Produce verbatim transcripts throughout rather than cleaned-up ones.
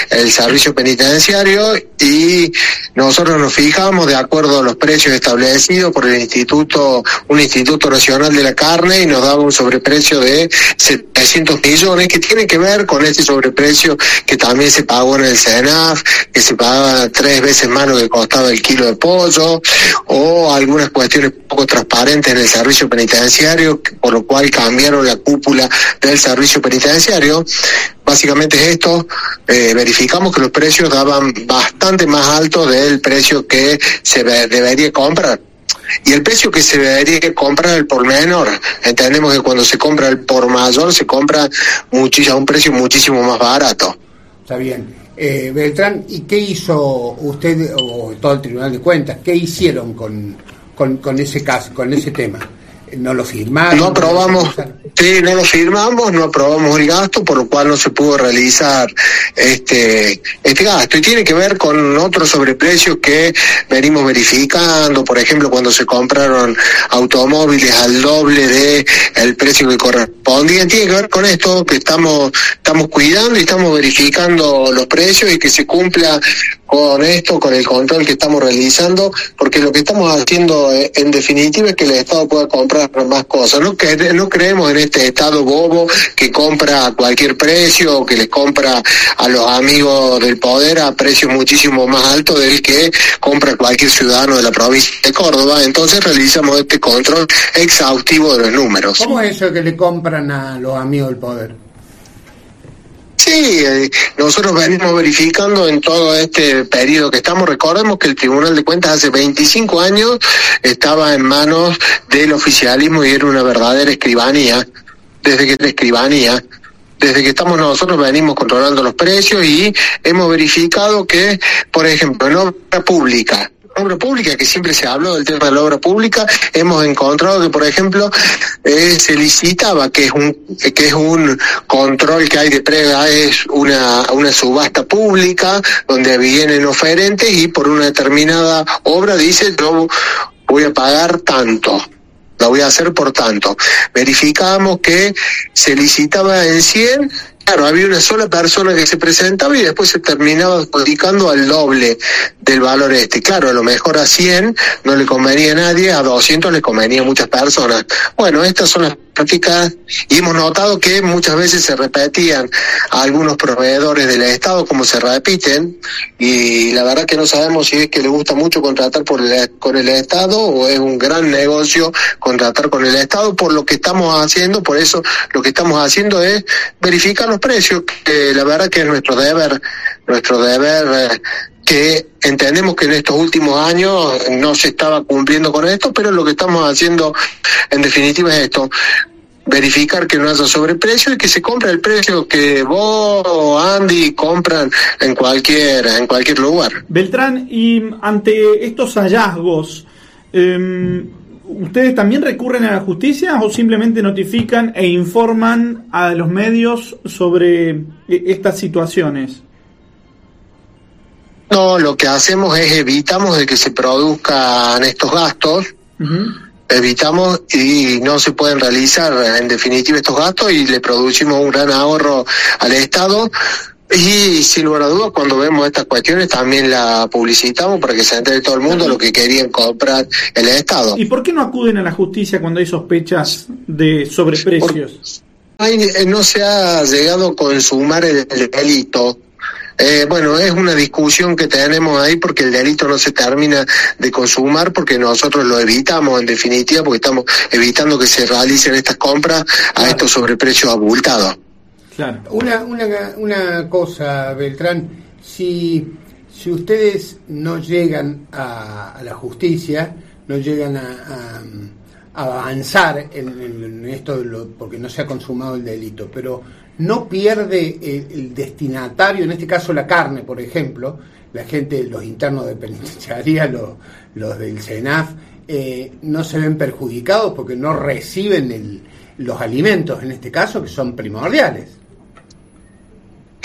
el servicio penitenciario, y nosotros nos fijamos de acuerdo a los precios establecidos por el Instituto, un Instituto Nacional de la Carne, y nos daba un sobreprecio de setecientos millones, que tiene que ver con este sobreprecio que también se pagó en el SENAF, que se pagaba tres veces más lo que costaba el kilo de pollo, o algunas cuestiones poco transparentes en el servicio penitenciario, por lo cual cambiaron la cúpula del servicio penitenciario. Básicamente es esto, eh, verificamos que los precios daban bastante más alto del precio que se ve, debería comprar. Y el precio que se debería comprar el por menor, entendemos que cuando se compra el por mayor se compra muchísimo, a un precio muchísimo más barato. Está bien. Eh, Beltrán, ¿y qué hizo usted o todo el Tribunal de Cuentas? ¿Qué hicieron con, con, con ese caso, con ese tema? ¿No lo firmaron? No aprobamos, sí, no lo firmamos, no aprobamos el gasto, por lo cual no se pudo realizar este este gasto. Y tiene que ver con otros sobreprecios que venimos verificando, por ejemplo, cuando se compraron automóviles al doble de el precio que correspondía. Tiene que ver con esto, que estamos estamos cuidando y estamos verificando los precios y que se cumpla con esto, con el control que estamos realizando, porque lo que estamos haciendo en definitiva es que el Estado pueda comprar más cosas. No, que, no creemos en este Estado bobo que compra a cualquier precio, o que les compra a los amigos del poder a precios muchísimo más altos del que compra cualquier ciudadano de la provincia de Córdoba. Entonces realizamos este control exhaustivo de los números. ¿Cómo es eso que le compran a los amigos del poder? Sí, eh, nosotros venimos verificando en todo este periodo que estamos. Recordemos que el Tribunal de Cuentas hace veinticinco años estaba en manos del oficialismo y era una verdadera escribanía, desde que era escribanía. Desde que estamos nosotros venimos controlando los precios y hemos verificado que, por ejemplo, en obra pública, obra pública, que siempre se habló del tema de la obra pública, hemos encontrado que, por ejemplo, eh, se licitaba, que es un que es un control que hay de previa, es una una subasta pública donde vienen oferentes y por una determinada obra dice yo voy a pagar tanto, la voy a hacer por tanto. Verificamos que se licitaba en cien. Claro, había una sola persona que se presentaba y después se terminaba adjudicando al doble del valor este. Claro, a lo mejor a cien no le convenía a nadie, a doscientos le convenía a muchas personas. Bueno, estas son las prácticas y hemos notado que muchas veces se repetían a algunos proveedores del Estado como se repiten, y la verdad que no sabemos si es que le gusta mucho contratar por el, con el Estado o es un gran negocio contratar con el Estado. Por lo que estamos haciendo, por eso lo que estamos haciendo es verificar los precios, que la verdad que es nuestro deber, nuestro deber eh, que entendemos que en estos últimos años no se estaba cumpliendo con esto, pero lo que estamos haciendo en definitiva es esto, verificar que no haya sobreprecio y que se compre el precio que vos o Andy compran en cualquier, en cualquier lugar. Beltrán, y ante estos hallazgos, eh, ¿ustedes también recurren a la justicia o simplemente notifican e informan a los medios sobre estas situaciones? No, lo que hacemos es evitamos de que se produzcan estos gastos, uh-huh. evitamos y no se pueden realizar en definitiva estos gastos y le producimos un gran ahorro al Estado. Y sin lugar a dudas, cuando vemos estas cuestiones también la publicitamos para que se entere todo el mundo lo que querían comprar el Estado. ¿Y por qué no acuden a la justicia cuando hay sospechas de sobreprecios? Por, no se ha llegado a consumar el, el delito. Eh, bueno, es una discusión que tenemos ahí porque el delito no se termina de consumar porque nosotros lo evitamos en definitiva, porque estamos evitando que se realicen estas compras a claro. estos sobreprecios abultados. Claro. Una, una, una cosa, Beltrán, si, si ustedes no llegan a, a la justicia, no llegan a, a, a avanzar en, en esto de lo, porque no se ha consumado el delito, pero no pierde el, el destinatario, en este caso la carne, por ejemplo, la gente, los internos de penitenciaría, los, los del SENAF, eh, no se ven perjudicados porque no reciben el, los alimentos, en este caso, que son primordiales.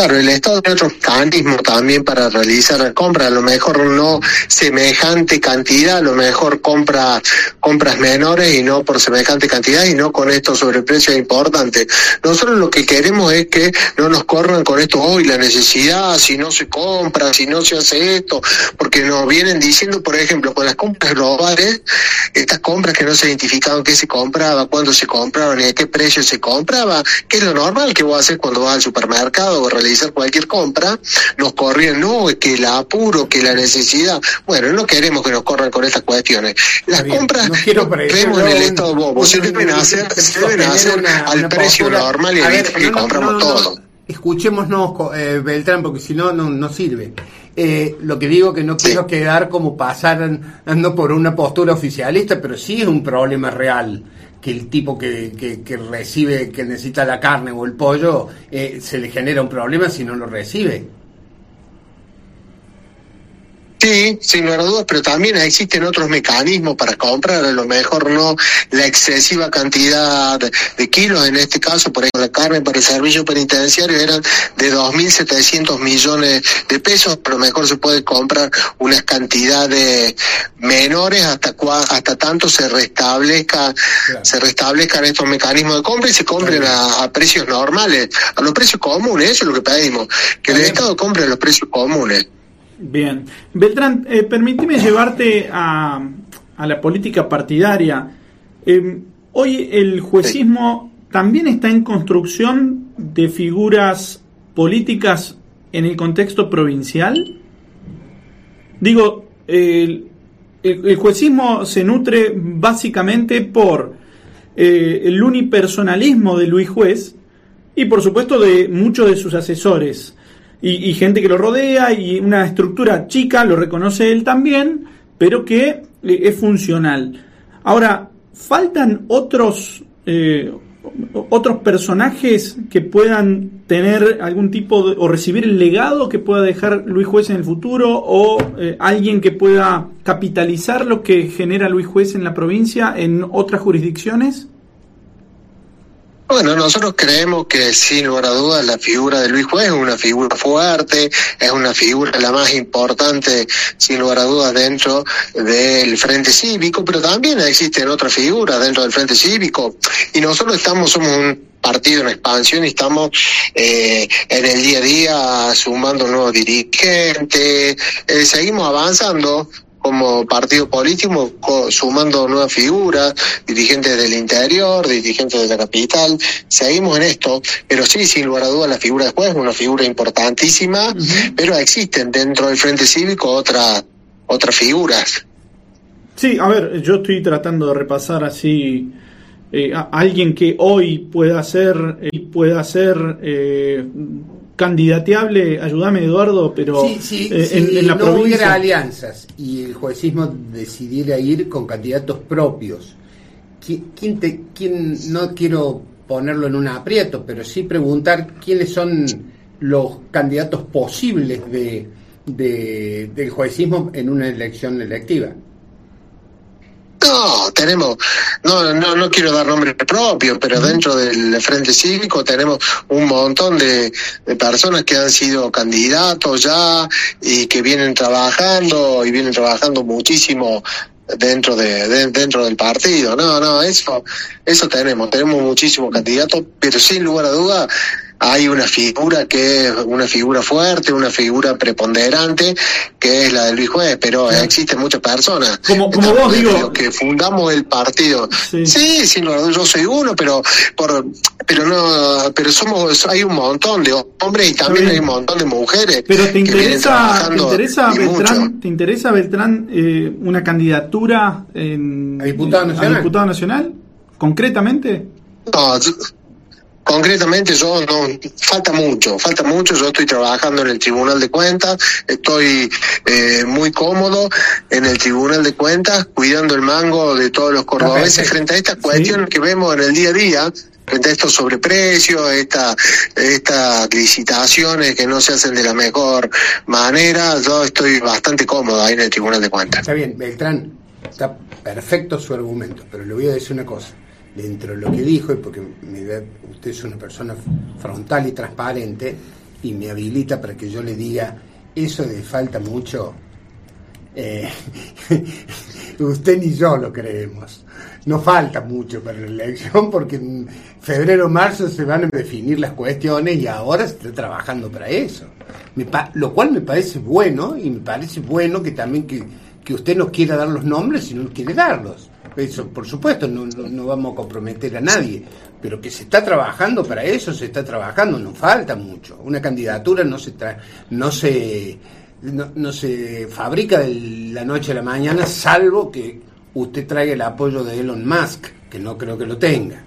Claro, el Estado tiene otro mecanismo también para realizar la compra, a lo mejor no semejante cantidad, a lo mejor compra compras menores y no por semejante cantidad y no con estos sobreprecios importantes. Nosotros lo que queremos es que no nos corran con esto hoy, la necesidad, si no se compra, si no se hace esto, porque nos vienen diciendo, por ejemplo, con las compras globales, estas compras que no se identificaban qué se compraba, cuándo se compraban y a qué precio se compraba, que es lo normal que vos haces cuando vas al supermercado o realizar cualquier compra, nos corrían, no, es que el apuro, que la necesidad. Bueno, no queremos que nos corran con estas cuestiones. Las bien, compras no quiero creemos en el Estado bobo, se deben hacer, se deben hacer una, al una precio postura, normal y evitar que no, compramos no, no, todo. No, escuchémonos, eh, Beltrán, porque si no, no sirve. Eh, lo que digo que no quiero sí. quedar como pasar ando por una postura oficialista, pero sí es un problema real que el tipo que, que, que recibe, que necesita la carne o el pollo, eh, se le genera un problema si no lo recibe. Sí, sin lugar a dudas, pero también existen otros mecanismos para comprar, a lo mejor no la excesiva cantidad de, de kilos, en este caso, por ejemplo, la carne para el servicio penitenciario eran de dos mil setecientos millones de pesos, a lo mejor se puede comprar unas cantidades menores hasta cua, hasta tanto se restablezca, claro. se restablezcan estos mecanismos de compra y se compren a, a precios normales, a los precios comunes, eso es lo que pedimos, que el Estado compre a los precios comunes. Bien. Beltrán, eh, permíteme llevarte a, a la política partidaria. Eh, hoy el juecismo también está en construcción de figuras políticas en el contexto provincial. Digo, eh, el, el juecismo se nutre básicamente por eh, el unipersonalismo de Luis Juez y por supuesto de muchos de sus asesores. Y, y gente que lo rodea y una estructura chica, lo reconoce él también, pero que eh, es funcional. Ahora, ¿faltan otros eh, otros personajes que puedan tener algún tipo de, o recibir el legado que pueda dejar Luis Juez en el futuro, o eh, alguien que pueda capitalizar lo que genera Luis Juez en la provincia en otras jurisdicciones? Bueno, nosotros creemos que sin lugar a dudas la figura de Luis Juez es una figura fuerte, es una figura la más importante sin lugar a dudas dentro del Frente Cívico, pero también existen otras figuras dentro del Frente Cívico y nosotros estamos, somos un partido en expansión y estamos eh, en el día a día sumando nuevos dirigentes, eh, seguimos avanzando como partido político, sumando nuevas figuras, dirigentes del interior, dirigentes de la capital, seguimos en esto, pero sí, sin lugar a dudas, la figura de Juez es una figura importantísima, uh-huh. pero existen dentro del Frente Cívico otras otras figuras. Sí, a ver, yo estoy tratando de repasar así eh, a alguien que hoy pueda ser, eh, pueda ser eh, candidateable, ayúdame Eduardo, pero sí, sí, eh, sí, en, en la no provincia hubiera alianzas y el juecismo decidiera ir con candidatos propios. ¿Quién te, quién, no quiero ponerlo en un aprieto, pero sí preguntar quiénes son los candidatos posibles de, de del juecismo en una elección electiva? No, tenemos, no, no, no quiero dar nombres propios, pero dentro del Frente Cívico tenemos un montón de, de personas que han sido candidatos ya y que vienen trabajando y vienen trabajando muchísimo dentro de, de dentro del partido. No, no, eso, eso tenemos, tenemos muchísimos candidatos, pero sin lugar a duda hay una figura que es una figura fuerte, una figura preponderante, que es la de Luis Juez, pero sí. existen muchas personas. Como, como vos digo. Los que fundamos el partido. Sí, sí, sí no, yo soy uno, pero por, pero no, pero somos, hay un montón de hombres y también hay un montón de mujeres. Pero te interesa, te interesa Beltrán, te interesa Beltrán eh, una candidatura en, ¿A diputado nacional? ¿A diputado nacional? ¿Concretamente? No, yo, concretamente yo no, falta mucho, falta mucho, yo estoy trabajando en el Tribunal de Cuentas, estoy eh, muy cómodo en el Tribunal de Cuentas, cuidando el mango de todos los cordobeses frente a estas cuestiones ¿Sí? que vemos en el día a día, frente a estos sobreprecios, esta, estas licitaciones que no se hacen de la mejor manera, yo estoy bastante cómodo ahí en el Tribunal de Cuentas. Está bien, Beltrán, está perfecto su argumento, pero le voy a decir una cosa. Dentro de lo que dijo, y porque me da, usted es una persona frontal y transparente, y me habilita para que yo le diga eso de falta mucho, eh, usted ni yo lo creemos. No falta mucho para la elección porque en febrero o marzo se van a definir las cuestiones y ahora se está trabajando para eso. Me pa- lo cual me parece bueno, y me parece bueno que también que, que usted no quiera dar los nombres si no quiere darlos. Eso, por supuesto, no, no, no vamos a comprometer a nadie, pero que se está trabajando para eso, se está trabajando, no falta mucho. Una candidatura no se tra- no se no, no se fabrica de la noche a la mañana, salvo que usted traiga el apoyo de Elon Musk, que no creo que lo tenga.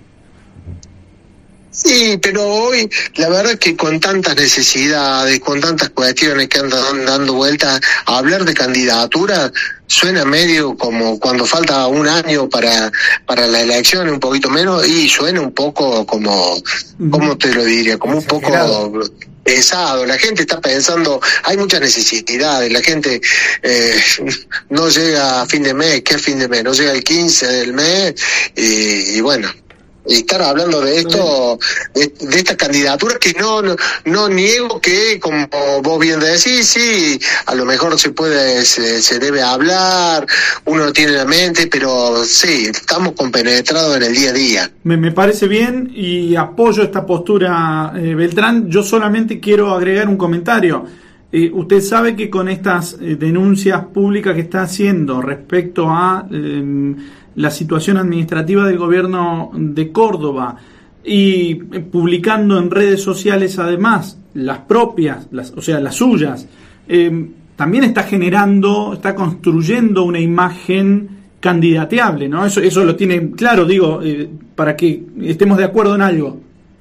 Sí, pero hoy la verdad es que con tantas necesidades, con tantas cuestiones que andan dando vueltas, hablar de candidatura suena medio como cuando falta un año para para la elección, un poquito menos, y suena un poco como, ¿cómo te lo diría? Como un poco pesado. La gente está pensando, hay muchas necesidades, la gente eh, no llega a fin de mes, ¿qué fin de mes? No llega el quince del mes, y, y bueno, y estar hablando de esto, de, de esta candidatura que no, no no niego que, como vos bien decís, sí, a lo mejor se puede, se, se debe hablar, uno lo tiene en la mente, pero sí, estamos compenetrados en el día a día. Me, me parece bien y apoyo esta postura, eh, Beltrán. Yo solamente quiero agregar un comentario. Eh, usted sabe que con estas eh, denuncias públicas que está haciendo respecto a eh, la situación administrativa del gobierno de Córdoba y eh, publicando en redes sociales además las propias, las, o sea, las suyas, eh, también está generando, está construyendo una imagen candidateable, ¿no? Eso, eso lo tiene claro, digo, eh, para que estemos de acuerdo en algo.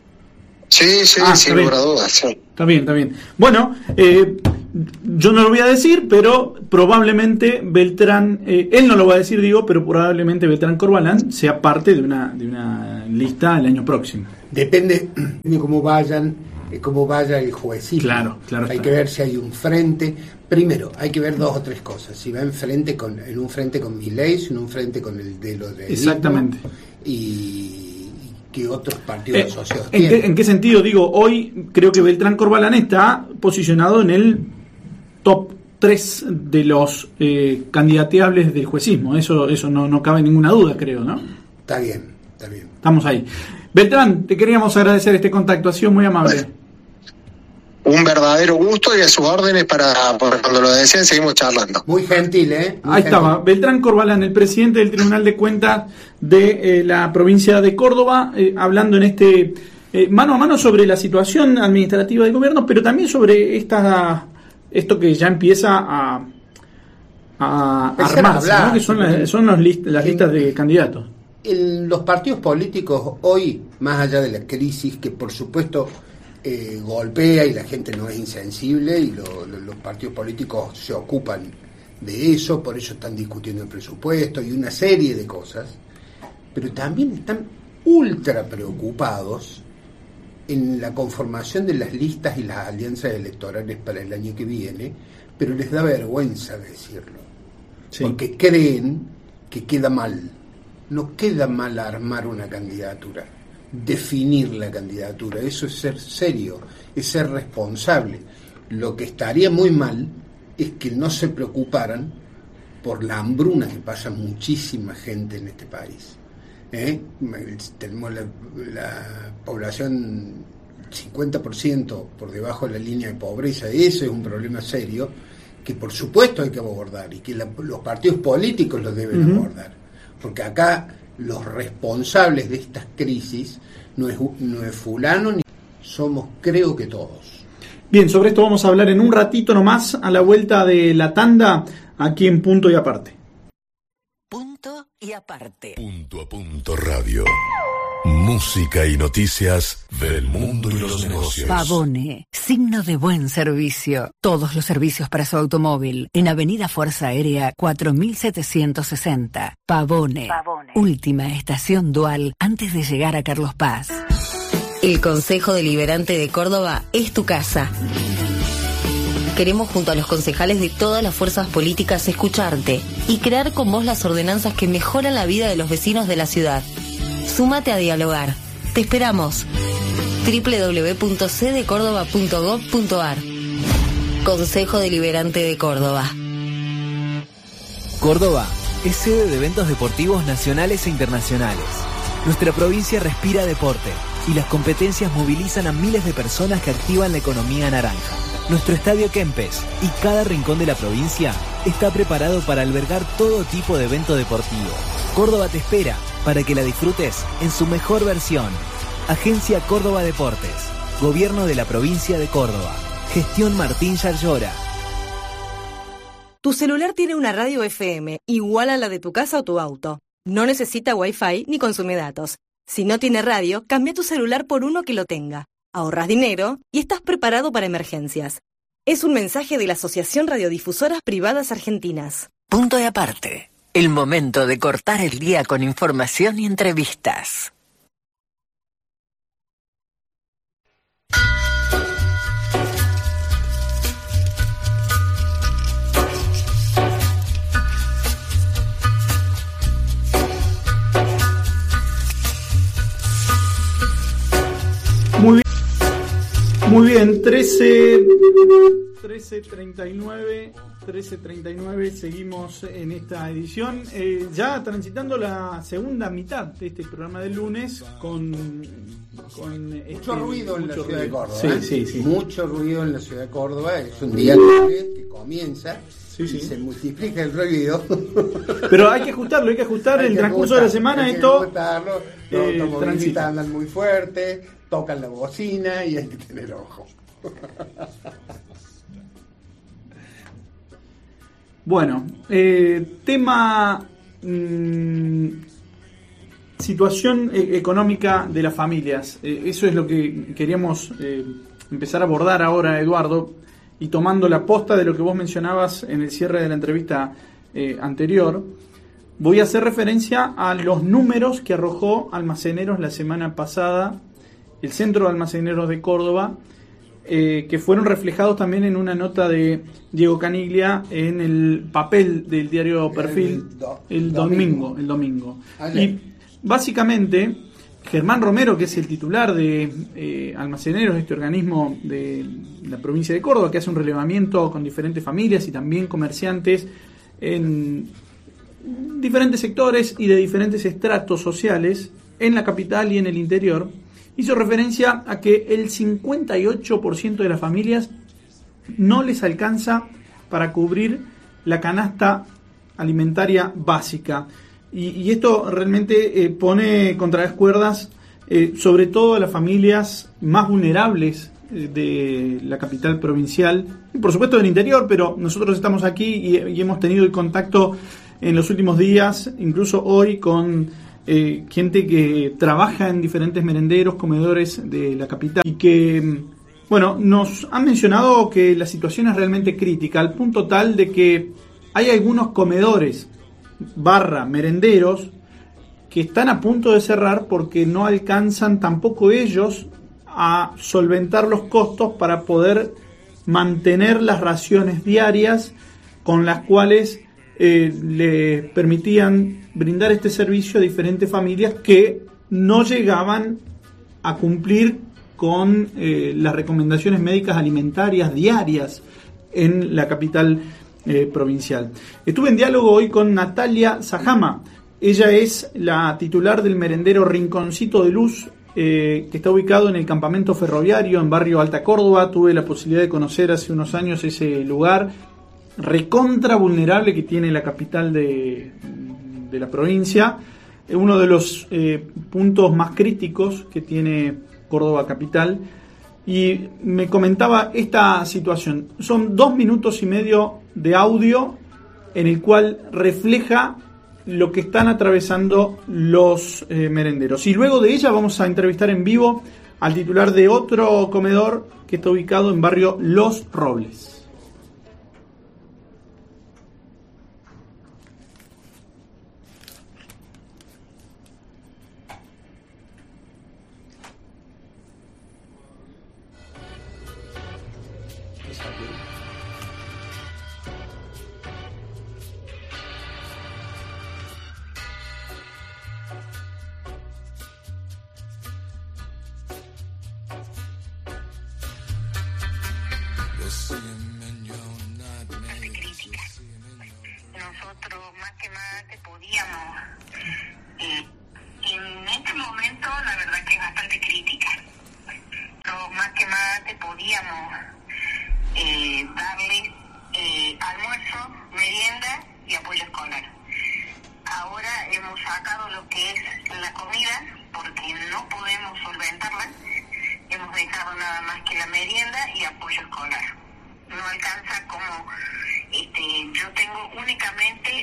Sí, sí, ah, sin lugar a dudas, sí. Está bien, está bien. Bueno, eh, yo no lo voy a decir, pero probablemente Beltrán, eh, él no lo va a decir, digo, pero probablemente Beltrán Corbalán sea parte de una de una lista el año próximo. Depende de cómo vayan, de cómo vaya el juecismo. Claro, claro. Hay está. que ver si hay un frente. Primero, hay que ver dos o tres cosas. Si va en frente con, en un frente con Milei, si en un frente con el de los de Exactamente. Y que otros partidos Eh, asociados ¿en tienen. qué, ¿En qué sentido? Digo, hoy creo que Beltrán Corbalán está posicionado en el top tres de los eh, candidateables del juecismo. Eso eso no, no cabe ninguna duda, creo, ¿no? Está bien, está bien. Estamos ahí. Beltrán, te queríamos agradecer este contacto, ha sido muy amable. Un verdadero gusto y a sus órdenes para, para cuando lo deseen seguimos charlando. Muy gentil, ¿eh? Muy Ahí gentil. estaba, Beltrán Corbalán, el presidente del Tribunal de Cuentas de eh, la provincia de Córdoba, eh, hablando en este eh, mano a mano sobre la situación administrativa del gobierno, pero también sobre esta esto que ya empieza a, a Empezar a armarse, hablar, ¿no? Que son, las, son los list, las listas de candidatos. El, los partidos políticos hoy, más allá de la crisis que por supuesto eh, golpea y la gente no es insensible y lo, lo, los partidos políticos se ocupan de eso, por eso están discutiendo el presupuesto y una serie de cosas, pero también están ultra preocupados en la conformación de las listas y las alianzas electorales para el año que viene, pero les da vergüenza decirlo, Sí. porque creen que queda mal. No queda mal armar una candidatura, definir la candidatura, eso es ser serio, es ser responsable. Lo que estaría muy mal es que no se preocuparan por la hambruna que pasa muchísima gente en este país. ¿Eh? Tenemos la, la población cincuenta por ciento por debajo de la línea de pobreza, ese es un problema serio que por supuesto hay que abordar y que la, los partidos políticos lo deben uh-huh. abordar, porque acá los responsables de estas crisis no es, no es fulano ni somos, creo que todos. Bien, sobre esto vamos a hablar en un ratito nomás a la vuelta de la tanda aquí en Punto y Aparte. Punto y Aparte. Punto a Punto Radio. Música y noticias del mundo y los negocios. Pavone, signo de buen servicio. Todos los servicios para su automóvil. En Avenida Fuerza Aérea cuatro mil setecientos sesenta. Pavone. Pavone. Última estación dual antes de llegar a Carlos Paz. El Consejo Deliberante de Córdoba es tu casa. Queremos junto a los concejales de todas las fuerzas políticas escucharte y crear con vos las ordenanzas que mejoran la vida de los vecinos de la ciudad. Súmate a dialogar. Te esperamos. doble u doble u doble u punto c de córdoba punto gob punto a r. Consejo Deliberante de Córdoba. Córdoba es sede de eventos deportivos nacionales e internacionales. Nuestra provincia respira deporte y las competencias movilizan a miles de personas que activan la economía naranja. Nuestro estadio Kempes y cada rincón de la provincia está preparado para albergar todo tipo de evento deportivo. Córdoba te espera para que la disfrutes en su mejor versión. Agencia Córdoba Deportes. Gobierno de la provincia de Córdoba. Gestión Martín Yarlora. Tu celular tiene una radio F M igual a la de tu casa o tu auto. No necesita Wi-Fi ni consume datos. Si no tiene radio, cambia tu celular por uno que lo tenga. Ahorras dinero y estás preparado para emergencias. Es un mensaje de la Asociación Radiodifusoras Privadas Argentinas. Punto y aparte. El momento de cortar el día con información y entrevistas. Muy bien, muy bien, trece, trece treinta y nueve, trece treinta y nueve, seguimos en esta edición, eh, ya transitando la segunda mitad de este programa del lunes con... con mucho este, ruido en mucho la ciudad ruido. de Córdoba. Sí, ¿eh? sí, sí. Mucho ruido en la ciudad de Córdoba, es un día lunes que comienza. Sí, sí. Y se multiplica el ruido. Pero hay que ajustarlo, hay que ajustar en el transcurso de la semana hay que esto. ajustarlo. Los eh, automovilistas transita. andan muy fuerte, tocan la bocina y hay que tener ojo. Bueno, eh, tema mmm, situación e- económica de las familias. Eh, eso es lo que queríamos eh, empezar a abordar ahora, Eduardo. Y tomando la posta de lo que vos mencionabas en el cierre de la entrevista eh, anterior, voy a hacer referencia a los números que arrojó Almaceneros la semana pasada, el Centro de Almaceneros de Córdoba, eh, que fueron reflejados también en una nota de Diego Caniglia en el papel del diario Perfil El do- el domingo. domingo. El domingo. Ayer. Y básicamente, Germán Romero, que es el titular de eh, Almaceneros, este organismo de la provincia de Córdoba, que hace un relevamiento con diferentes familias y también comerciantes en diferentes sectores y de diferentes estratos sociales en la capital y en el interior, hizo referencia a que el cincuenta y ocho por ciento de las familias no les alcanza para cubrir la canasta alimentaria básica. Y, y esto realmente eh, pone contra las cuerdas eh, sobre todo a las familias más vulnerables eh, de la capital provincial y por supuesto del interior, pero nosotros estamos aquí y, y hemos tenido el contacto en los últimos días, incluso hoy, con eh, gente que trabaja en diferentes merenderos, comedores de la capital y que, bueno, nos han mencionado que la situación es realmente crítica, al punto tal de que hay algunos comedores barra merenderos que están a punto de cerrar porque no alcanzan tampoco ellos a solventar los costos para poder mantener las raciones diarias con las cuales eh, le permitían brindar este servicio a diferentes familias que no llegaban a cumplir con eh, las recomendaciones médicas alimentarias diarias en la capital Eh, provincial. Estuve en diálogo hoy con Natalia Sajama. Ella es la titular del merendero Rinconcito de Luz, eh, que está ubicado en el campamento ferroviario en barrio Alta Córdoba. Tuve la posibilidad de conocer hace unos años ese lugar recontra vulnerable que tiene la capital de, de la provincia, uno de los eh, puntos más críticos que tiene Córdoba capital. Y me comentaba esta situación. Son dos minutos y medio de audio en el cual refleja lo que están atravesando los eh, merenderos. Y luego de ella vamos a entrevistar en vivo al titular de otro comedor que está ubicado en barrio Los Robles.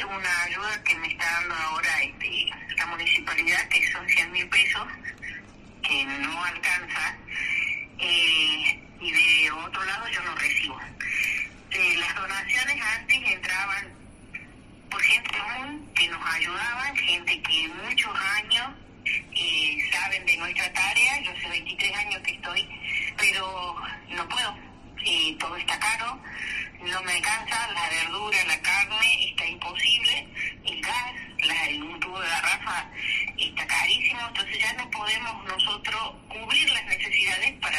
una ayuda que me está dando ahora este, la municipalidad, que son cien mil pesos, que no alcanza, eh, y de otro lado yo no recibo. Eh, las donaciones antes entraban por gente común que nos ayudaban, gente que muchos años eh, saben de nuestra tarea. Yo hace veintitrés años que estoy, pero no puedo, eh, todo está caro, no me alcanza, la verdura, la carne está imposible, el gas, la, el, un tubo de garrafa está carísimo, entonces ya no podemos nosotros cubrir las necesidades para